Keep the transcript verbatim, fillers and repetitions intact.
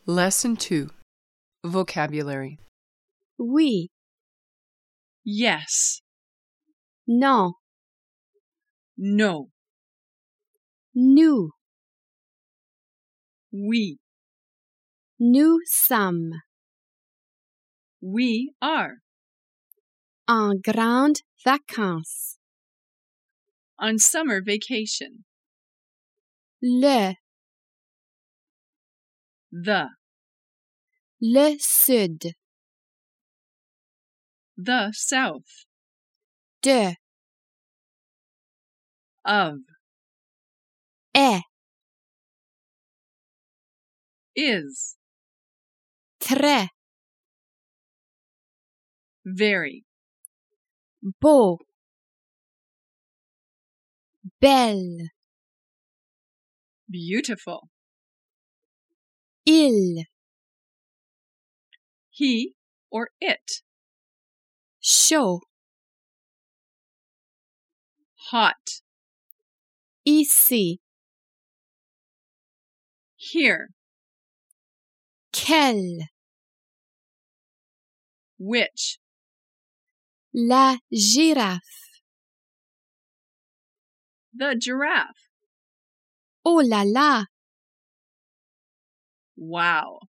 Lesson two. Vocabulary. Oui, Yes. non, No. nous, We. nous sommes We are. en grandes vacances. On summer vacation. Le, The. le sud, The south. de, Of. est, Is. très, Very. beau, belle, Beautiful. il, He or it. chaud, Hot. ici, Here. quel, Which. la girafe. The giraffe. Oh là là, Wow.